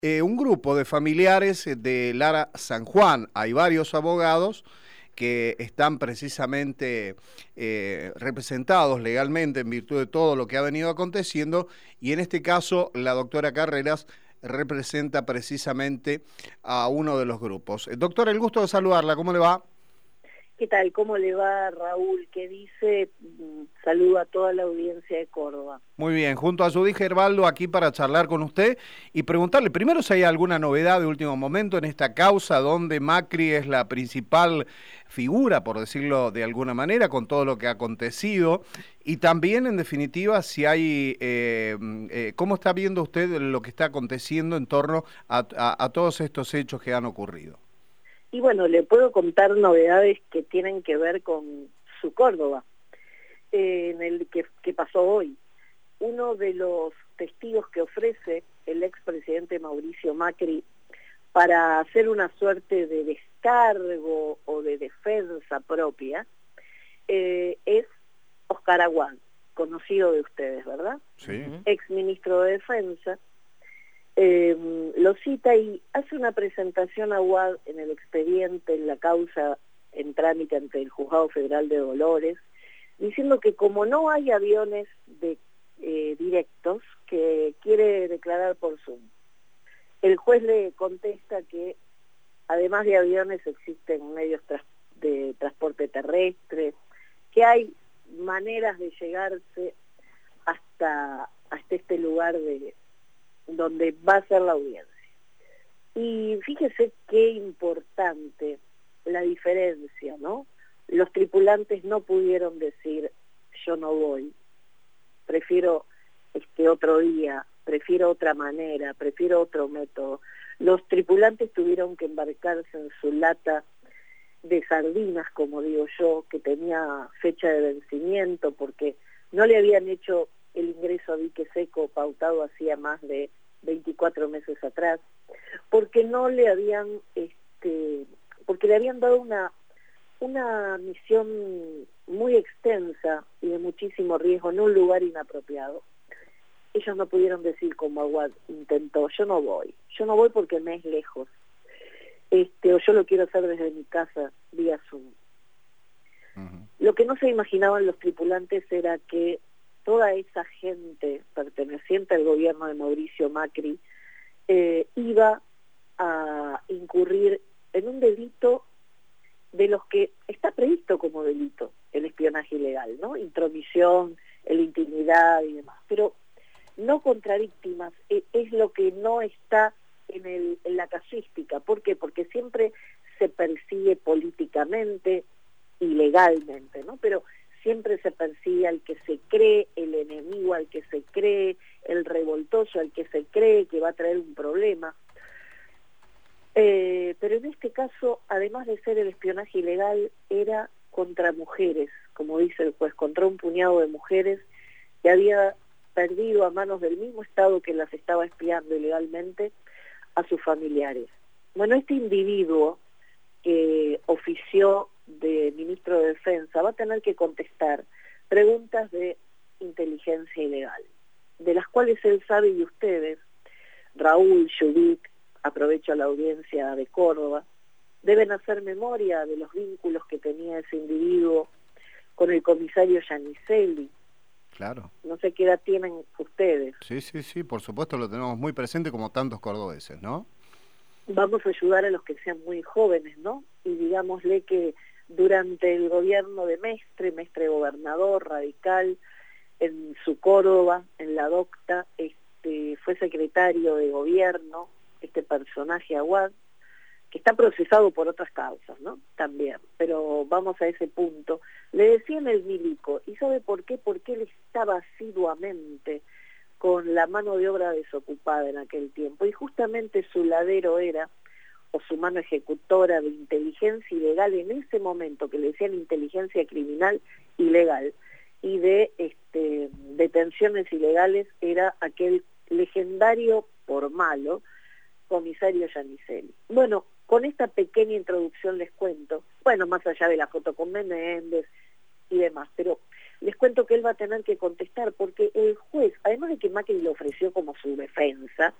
un grupo de familiares de Lara San Juan. Hay varios abogados que están precisamente representados legalmente en virtud de todo lo que ha venido aconteciendo, y en este caso la doctora Carreras representa precisamente a uno de los grupos. Doctora, el gusto de saludarla, ¿cómo le va? ¿Qué tal? ¿Cómo le va, Raúl? ¿Qué dice? Saludo a toda la audiencia de Córdoba. Muy bien, junto a su hija Herbaldo aquí para charlar con usted y preguntarle primero si hay alguna novedad de último momento en esta causa donde Macri es la principal figura, por decirlo de alguna manera, con todo lo que ha acontecido, y también, en definitiva, si hay, ¿cómo está viendo usted lo que está aconteciendo en torno a todos estos hechos que han ocurrido? Y bueno, le puedo contar novedades que tienen que ver con su Córdoba, en el que pasó hoy. Uno de los testigos que ofrece el expresidente Mauricio Macri para hacer una suerte de descargo o de defensa propia es Oscar Aguad, conocido de ustedes, ¿verdad? Sí. Ex ministro de Defensa. Lo cita y hace una presentación a Aguad en el expediente, en la causa en trámite ante el Juzgado Federal de Dolores, diciendo que como no hay aviones directos, que quiere declarar por Zoom. El juez le contesta que además de aviones existen medios de transporte terrestre, que hay maneras de llegarse hasta este lugar donde va a ser la audiencia. Y fíjese qué importante la diferencia, ¿no? Los tripulantes no pudieron decir, yo no voy, prefiero otro día, prefiero otra manera, prefiero otro método. Los tripulantes tuvieron que embarcarse en su lata de sardinas, como digo yo, que tenía fecha de vencimiento, porque no le habían hecho el ingreso a dique seco pautado hacía más de 24 meses atrás, porque no le habían, porque le habían dado una misión muy extensa y de muchísimo riesgo en un lugar inapropiado. Ellos no pudieron decir, como Aguad intentó, yo no voy porque me es lejos, o yo lo quiero hacer desde mi casa vía Zoom. Lo que no se imaginaban los tripulantes era que toda esa gente perteneciente al gobierno de Mauricio Macri iba a incurrir en un delito de los que está previsto como delito, el espionaje ilegal, ¿no? Intromisión, en la intimidad y demás, pero no contra víctimas, es lo que no está en la casuística. ¿Por qué? Porque siempre se persigue políticamente y legalmente, ¿no? Pero siempre se persigue al que se cree el enemigo, al que se cree el revoltoso, al que se cree que va a traer un problema. Pero en este caso, además de ser el espionaje ilegal, era contra mujeres, como dice el juez, contra un puñado de mujeres que había perdido a manos del mismo Estado que las estaba espiando ilegalmente a sus familiares. Bueno, este individuo que ofició de ministro de Defensa va a tener que contestar preguntas de inteligencia ilegal, de las cuales él sabe, y ustedes, Raúl, Judith, aprovecho la audiencia de Córdoba, deben hacer memoria de los vínculos que tenía ese individuo con el comisario Giannicelli. Claro. No sé qué edad tienen ustedes. Sí, por supuesto lo tenemos muy presente como tantos cordobeses, ¿no? Vamos a ayudar a los que sean muy jóvenes, ¿no? Y digámosle que durante el gobierno de Mestre gobernador radical, en su Córdoba, en la Docta, fue secretario de gobierno, este personaje Aguad, que está procesado por otras causas, ¿no? También, pero vamos a ese punto. Le decían el milico, ¿y sabe por qué? Porque él estaba asiduamente con la mano de obra desocupada en aquel tiempo, y justamente su ladero era, o su mano ejecutora de inteligencia ilegal en ese momento, que le decían inteligencia criminal ilegal, y de detenciones ilegales, era aquel legendario por malo comisario Giannicelli. Bueno, con esta pequeña introducción les cuento, bueno, más allá de la foto con Menéndez y demás, pero les cuento que él va a tener que contestar, porque el juez, además de que Macri le ofreció como su defensa,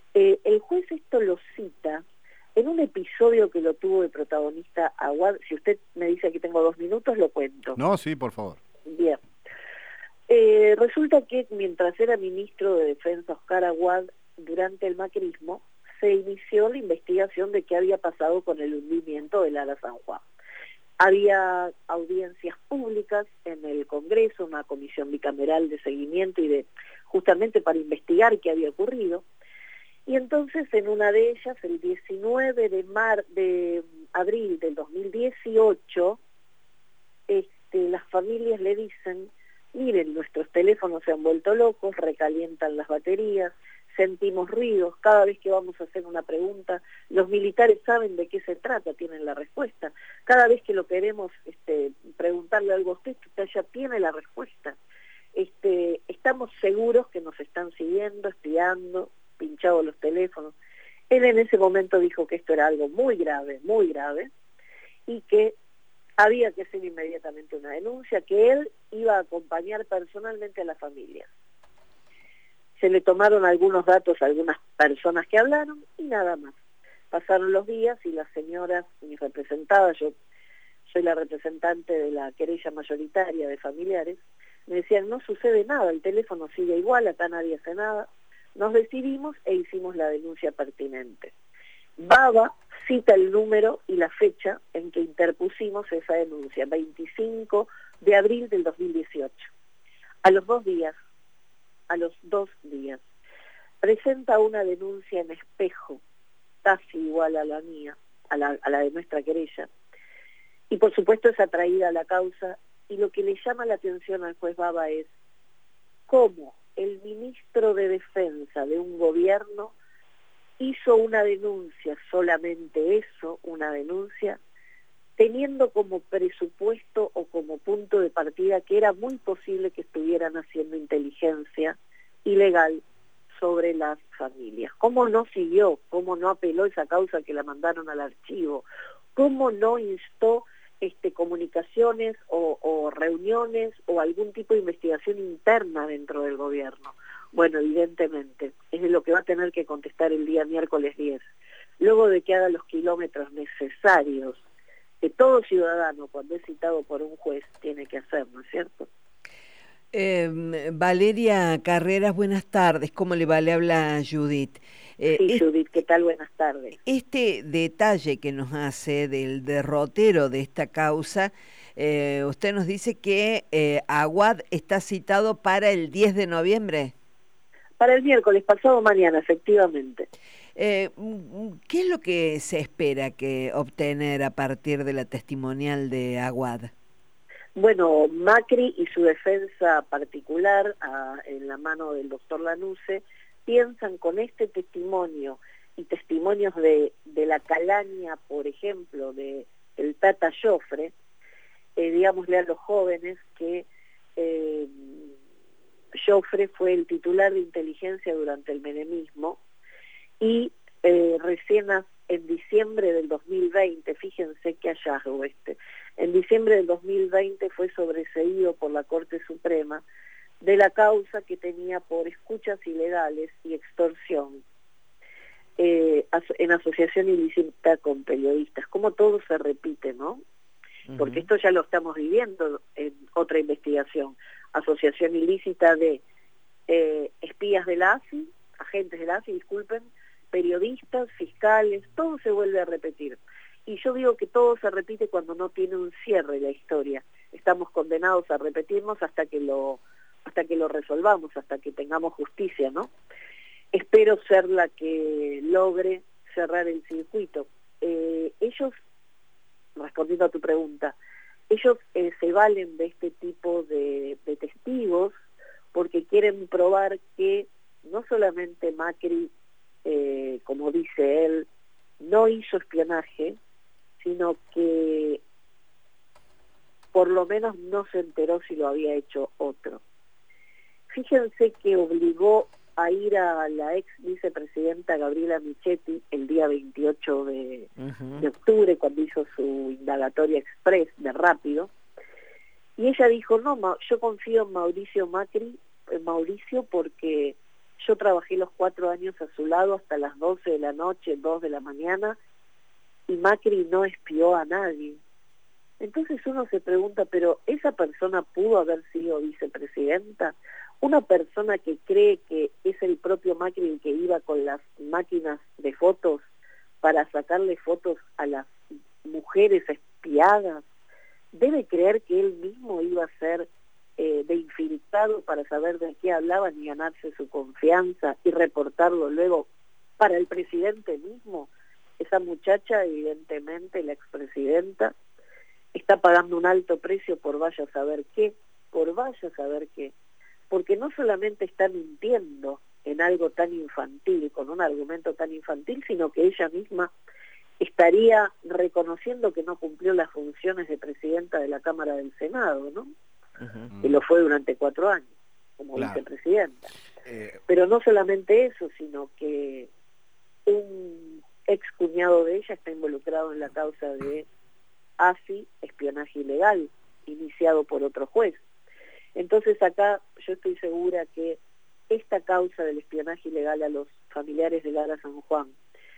El juez esto lo cita en un episodio que lo tuvo de protagonista Aguad. Si usted me dice que tengo 2 minutos, lo cuento. No, sí, por favor. Bien. Resulta que mientras era ministro de Defensa Oscar Aguad, durante el macrismo, se inició la investigación de qué había pasado con el hundimiento del Ala San Juan. Había audiencias públicas en el Congreso, una comisión bicameral de seguimiento y justamente para investigar qué había ocurrido. Y entonces en una de ellas, el 19 de abril del 2018, las familias le dicen: miren, nuestros teléfonos se han vuelto locos, recalientan las baterías, sentimos ruidos, cada vez que vamos a hacer una pregunta, los militares saben de qué se trata, tienen la respuesta. Cada vez que lo queremos preguntarle algo a usted ya tiene la respuesta. Estamos seguros que nos están siguiendo, espiando, pinchado los teléfonos. Él en ese momento dijo que esto era algo muy grave, y que había que hacer inmediatamente una denuncia, que él iba a acompañar personalmente a la familia. Se le tomaron algunos datos a algunas personas que hablaron y nada más. Pasaron los días y las señoras, mis representadas, yo soy la representante de la querella mayoritaria de familiares, me decían: no sucede nada, el teléfono sigue igual, acá nadie hace nada. Nos decidimos e hicimos la denuncia pertinente. Baba cita el número y la fecha en que interpusimos esa denuncia, 25 de abril del 2018. A los 2 días, presenta una denuncia en Espejo, casi igual a la mía, a la de nuestra querella, y por supuesto es atraída a la causa, y lo que le llama la atención al juez Baba es cómo el ministro de Defensa de un gobierno hizo una denuncia, solamente eso, una denuncia, teniendo como presupuesto o como punto de partida que era muy posible que estuvieran haciendo inteligencia ilegal sobre las familias. ¿Cómo no siguió? ¿Cómo no apeló esa causa que la mandaron al archivo? ¿Cómo no instó comunicaciones o reuniones o algún tipo de investigación interna dentro del gobierno? Bueno, evidentemente, es de lo que va a tener que contestar el día miércoles 10. Luego de que haga los kilómetros necesarios que todo ciudadano, cuando es citado por un juez, tiene que hacer, ¿no es cierto? Valeria Carreras, buenas tardes. ¿Cómo le va? Le habla Judith. Sí, Judith, ¿qué tal? Buenas tardes. Este detalle que nos hace del derrotero de esta causa, usted nos dice que Aguad está citado para el 10 de noviembre. Para el miércoles, pasado mañana, efectivamente. ¿Qué es lo que se espera que obtener a partir de la testimonial de Aguad? Bueno, Macri y su defensa particular, en la mano del doctor Lanuse, piensan con este testimonio y testimonios de la calaña, por ejemplo, del Tata Joffre, digámosle a los jóvenes que Joffre fue el titular de inteligencia durante el menemismo y recién en diciembre del 2020, fíjense qué hallazgo en diciembre del 2020 fue sobreseído por la Corte Suprema de la causa que tenía por escuchas ilegales y extorsión en asociación ilícita con periodistas. Como todo se repite, ¿no? Porque esto ya lo estamos viviendo en otra investigación. Asociación ilícita de espías de la AFI, agentes de la AFI, disculpen, periodistas, fiscales, todo se vuelve a repetir. Y yo digo que todo se repite cuando no tiene un cierre la historia. Estamos condenados a repetirnos hasta que lo resolvamos, hasta que tengamos justicia, ¿no? Espero ser la que logre cerrar el circuito. Ellos, respondiendo a tu pregunta, ellos se valen de este tipo de testigos porque quieren probar que no solamente Macri, como dice él, no hizo espionaje, sino que por lo menos no se enteró si lo había hecho otro. Fíjense que obligó a ir a la ex vicepresidenta Gabriela Michetti el día 28 de octubre, cuando hizo su indagatoria express de rápido, y ella dijo: no, yo confío en Mauricio Macri, porque Yo trabajé los 4 años a su lado hasta las 12 de la noche, 2 de la mañana, y Macri no espió a nadie. Entonces uno se pregunta, ¿pero esa persona pudo haber sido vicepresidenta? Una persona que cree que es el propio Macri el que iba con las máquinas de fotos para sacarle fotos a las mujeres espiadas, debe creer que él mismo iba a ser de infiltrado para saber de qué hablaban y ganarse su confianza y reportarlo luego para el presidente mismo. Esa muchacha, evidentemente, la expresidenta, está pagando un alto precio por vaya a saber qué, porque no solamente está mintiendo en algo tan infantil, con un argumento tan infantil, sino que ella misma estaría reconociendo que no cumplió las funciones de presidenta de la Cámara del Senado, ¿no? Que lo fue durante 4 años, como vicepresidenta. Pero no solamente eso, sino que un ex cuñado de ella está involucrado en la causa de AFI, espionaje ilegal, iniciado por otro juez. Entonces acá yo estoy segura que esta causa del espionaje ilegal a los familiares de Lara San Juan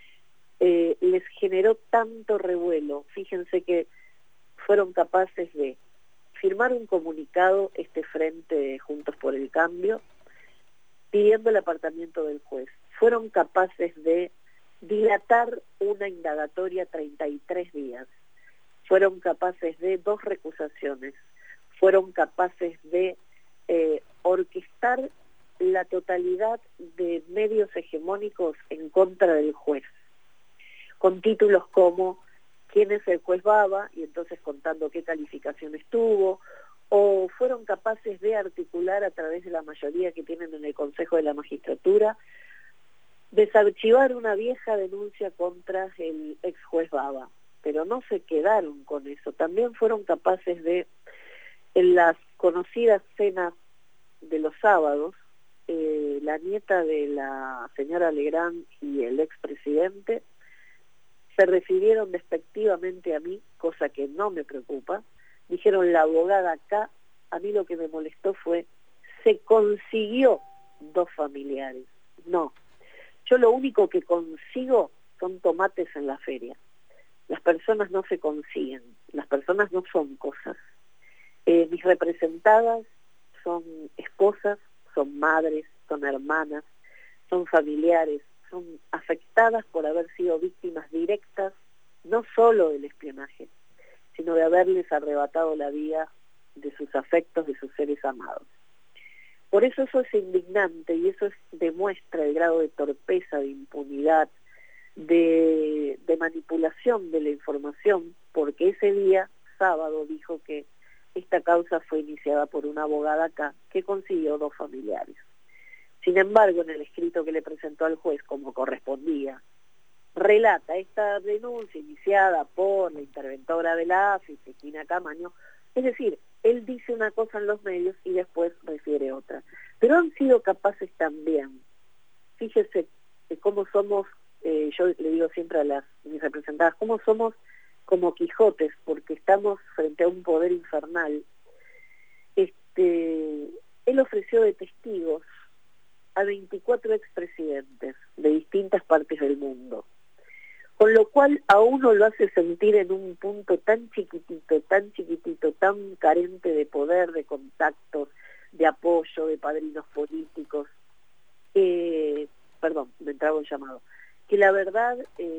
les generó tanto revuelo. Fíjense que fueron capaces de firmar un comunicado, este Frente Juntos por el Cambio, pidiendo el apartamiento del juez. Fueron capaces de dilatar una indagatoria 33 días. Fueron capaces de 2 recusaciones. Fueron capaces de orquestar la totalidad de medios hegemónicos en contra del juez, con títulos como ¿quién es el juez Baba? Y entonces contando qué calificaciones tuvo, o fueron capaces de articular a través de la mayoría que tienen en el Consejo de la Magistratura, desarchivar una vieja denuncia contra el ex juez Baba. Pero no se quedaron con eso, también fueron capaces de, en las conocidas cenas de los sábados, la nieta de la señora Legrand y el expresidente se refirieron despectivamente a mí, cosa que no me preocupa. Dijeron la abogada acá, a mí lo que me molestó fue, se consiguió 2 familiares. No, yo lo único que consigo son tomates en la feria. Las personas no se consiguen, las personas no son cosas. Mis representadas son esposas, son madres, son hermanas, son familiares, son afectadas por haber sido víctimas directas, no solo del espionaje, sino de haberles arrebatado la vida de sus afectos, de sus seres amados. Por eso es indignante y eso demuestra el grado de torpeza, de impunidad, de manipulación de la información, porque ese día, sábado, dijo que esta causa fue iniciada por una abogada acá que consiguió 2 familiares. Sin embargo, en el escrito que le presentó al juez, como correspondía, relata esta denuncia iniciada por la interventora de la AFI, Cristina Camaño, es decir, él dice una cosa en los medios y después refiere otra. Pero han sido capaces también, fíjese cómo somos, yo le digo siempre a mis representadas, cómo somos como Quijotes, porque estamos frente a un poder infernal. Él ofreció de testigos a 24 expresidentes de distintas partes del mundo, con lo cual a uno lo hace sentir en un punto tan chiquitito, tan carente de poder, de contactos, de apoyo, de padrinos políticos, perdón, me entraba un llamado, que la verdad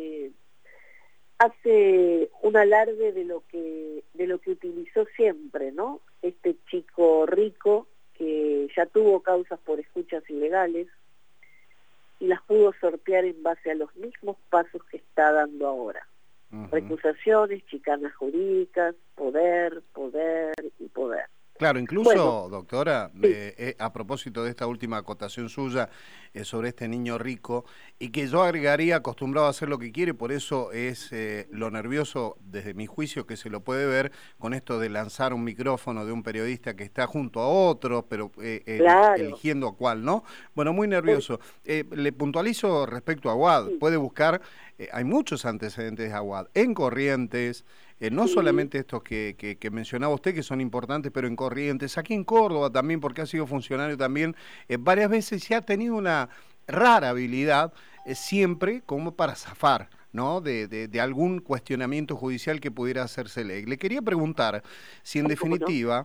hace un alarde de lo que utilizó siempre, ¿no? Este chico rico que ya tuvo causas por escuchas ilegales y las pudo sortear en base a los mismos pasos que está dando ahora. Recusaciones, chicanas jurídicas, poder y poder. Claro, incluso, bueno, doctora, a propósito de esta última acotación suya sobre este niño rico, y que yo agregaría acostumbrado a hacer lo que quiere, por eso es lo nervioso, desde mi juicio, que se lo puede ver con esto de lanzar un micrófono de un periodista que está junto a otro, pero claro, eligiendo a cuál, ¿no? Bueno, muy nervioso. Le puntualizo respecto a Aguad, puede buscar, hay muchos antecedentes de Aguad, en Corrientes, no Sí, solamente estos que mencionaba usted, que son importantes, pero en Corrientes, aquí en Córdoba también, porque ha sido funcionario también varias veces y ha tenido una rara habilidad siempre como para zafar, ¿no? De algún cuestionamiento judicial que pudiera hacérsele. Le quería preguntar si en sí, cómo no. definitiva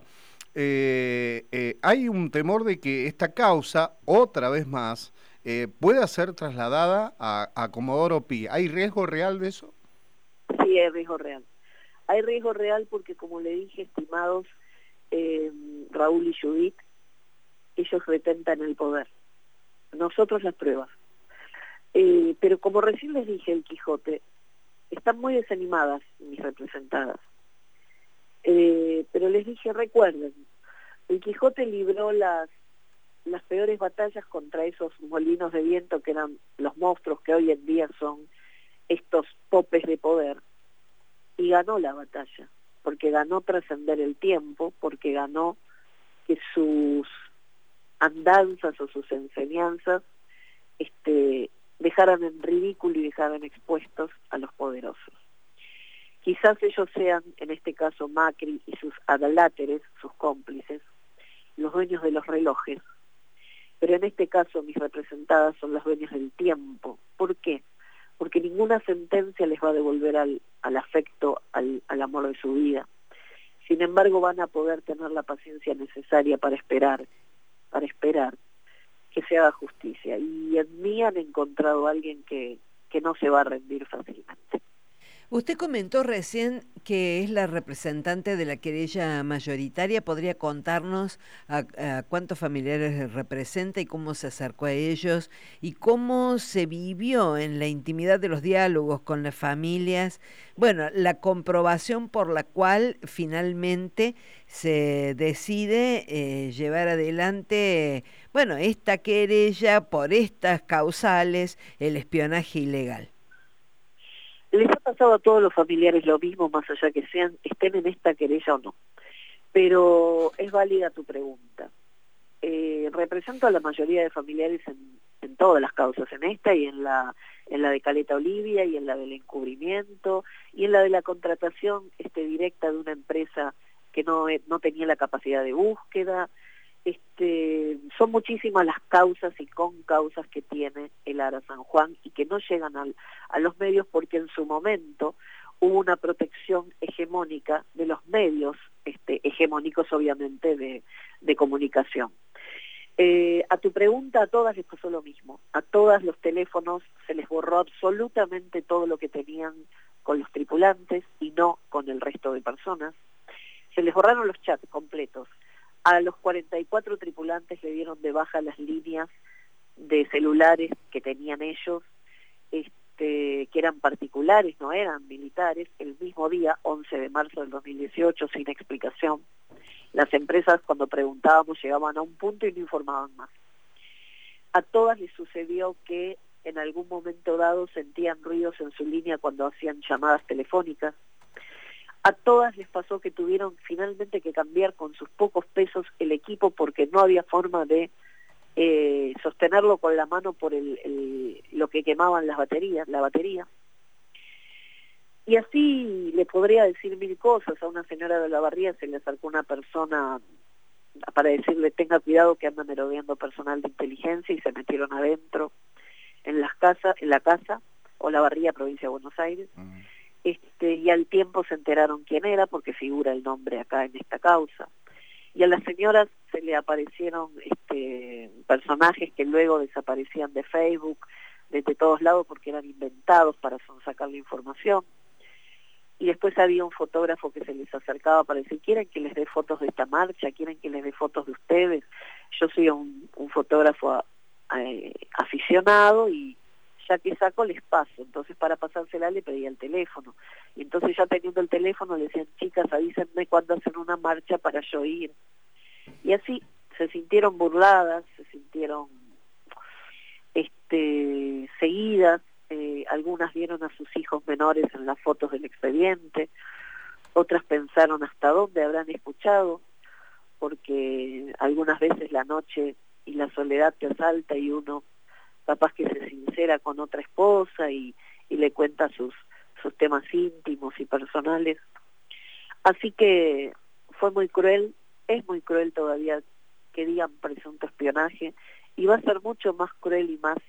hay un temor de que esta causa, otra vez más, pueda ser trasladada a Comodoro Pi. ¿Hay riesgo real de eso? Sí, hay riesgo real. Hay riesgo real porque, como le dije, estimados Raúl y Judith, ellos retentan el poder. Nosotros las pruebas. Pero como recién les dije, el Quijote, están muy desanimadas mis representadas. Pero les dije, recuerden, el Quijote libró las peores batallas contra esos molinos de viento que eran los monstruos que hoy en día son estos popes de poder, y ganó la batalla, porque ganó trascender el tiempo, porque ganó que sus andanzas o sus enseñanzas dejaran en ridículo y dejaran expuestos a los poderosos. Quizás ellos sean, en este caso Macri y sus adláteres, sus cómplices, los dueños de los relojes, pero en este caso mis representadas son los dueños del tiempo. ¿Por qué? Porque ninguna sentencia les va a devolver al afecto, al amor de su vida. Sin embargo, van a poder tener la paciencia necesaria para esperar que se haga justicia. Y en mí han encontrado a alguien que no se va a rendir fácilmente. Usted comentó recién que es la representante de la querella mayoritaria. ¿Podría contarnos a cuántos familiares representa y cómo se acercó a ellos y cómo se vivió en la intimidad de los diálogos con las familias? Bueno, la comprobación por la cual finalmente se decide llevar adelante, bueno, esta querella por estas causales, el espionaje ilegal. Les ha pasado a todos los familiares lo mismo, más allá que estén en esta querella o no. Pero es válida tu pregunta. Represento a la mayoría de familiares en todas las causas, en esta y en la de Caleta Olivia y en la del encubrimiento y en la de la contratación directa de una empresa que no tenía la capacidad de búsqueda. Son muchísimas las causas y concausas que tiene el ARA San Juan y que no llegan a los medios porque en su momento hubo una protección hegemónica de los medios hegemónicos, obviamente, de comunicación. A tu pregunta, a todas les pasó lo mismo. A todas los teléfonos se les borró absolutamente todo lo que tenían con los tripulantes y no con el resto de personas. Se les borraron los chats completos. A los 44 tripulantes le dieron de baja las líneas de celulares que tenían ellos, que eran particulares, no eran militares, el mismo día, 11 de marzo del 2018, sin explicación. Las empresas, cuando preguntábamos, llegaban a un punto y no informaban más. A todas les sucedió que en algún momento dado sentían ruidos en su línea cuando hacían llamadas telefónicas. A todas les pasó que tuvieron finalmente que cambiar con sus pocos pesos el equipo porque no había forma de sostenerlo con la mano por lo que quemaban la batería. Y así le podría decir mil cosas. A una señora de Olavarría se le acercó una persona para decirle tenga cuidado que andan merodeando personal de inteligencia y se metieron adentro en la casa, Olavarría, provincia de Buenos Aires. Y al tiempo se enteraron quién era porque figura el nombre acá en esta causa. Y a las señoras se le aparecieron personajes que luego desaparecían de Facebook, desde todos lados porque eran inventados para sacar la información. Y después había un fotógrafo que se les acercaba para decir, ¿quieren que les dé fotos de esta marcha? ¿Quieren que les dé fotos de ustedes? Yo soy un fotógrafo aficionado y ya que saco les paso. Entonces para pasársela le pedía el teléfono. Y entonces ya teniendo el teléfono le decían, chicas, avísenme cuando hacen una marcha para yo ir. Y así se sintieron burladas, se sintieron seguidas. Algunas vieron a sus hijos menores en las fotos del expediente, otras pensaron hasta dónde habrán escuchado, porque algunas veces la noche y la soledad te asalta y uno capaz que se sincera con otra esposa y le cuenta sus temas íntimos y personales, Así que fue muy cruel, es muy cruel todavía que digan presunto espionaje, y va a ser mucho más cruel y más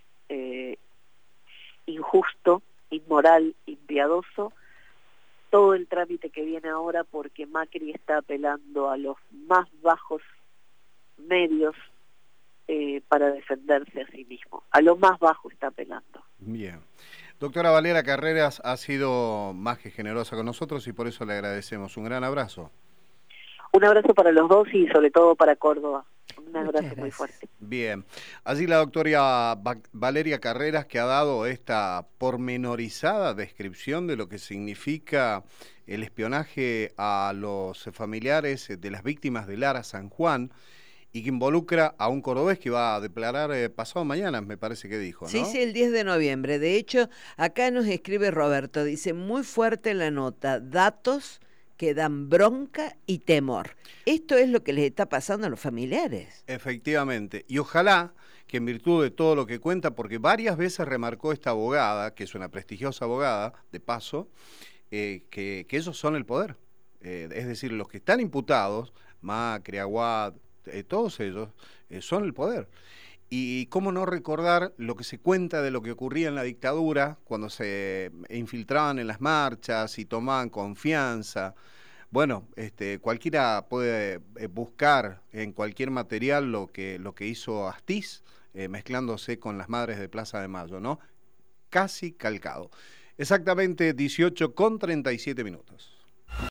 injusto, inmoral, impiadoso todo el trámite que viene ahora, porque Macri está apelando a los más bajos medios para defenderse a sí mismo. A lo más bajo está apelando. Bien. Doctora Valera Carreras ha sido más que generosa con nosotros y por eso le agradecemos. Un gran abrazo. Un abrazo para los dos y sobre todo para Córdoba. Un abrazo muy fuerte. Bien. Allí la doctora Valeria Carreras, que ha dado esta pormenorizada descripción de lo que significa el espionaje a los familiares de las víctimas de Lara San Juan y que involucra a un cordobés que va a declarar pasado mañana, me parece que dijo, ¿no? Sí, sí, el 10 de noviembre. De hecho, acá nos escribe Roberto, dice, muy fuerte la nota, datos que dan bronca y temor. Esto es lo que les está pasando a los familiares. Efectivamente, y ojalá que en virtud de todo lo que cuenta, porque varias veces remarcó esta abogada, que es una prestigiosa abogada, de paso, que ellos son el poder. Es decir, los que están imputados, Macri, Aguad, todos ellos, son el poder. Y cómo no recordar lo que se cuenta de lo que ocurría en la dictadura, cuando se infiltraban en las marchas y tomaban confianza. Bueno, cualquiera puede buscar en cualquier material lo que hizo Astiz, mezclándose con las madres de Plaza de Mayo, ¿no? Casi calcado. Exactamente 18:37.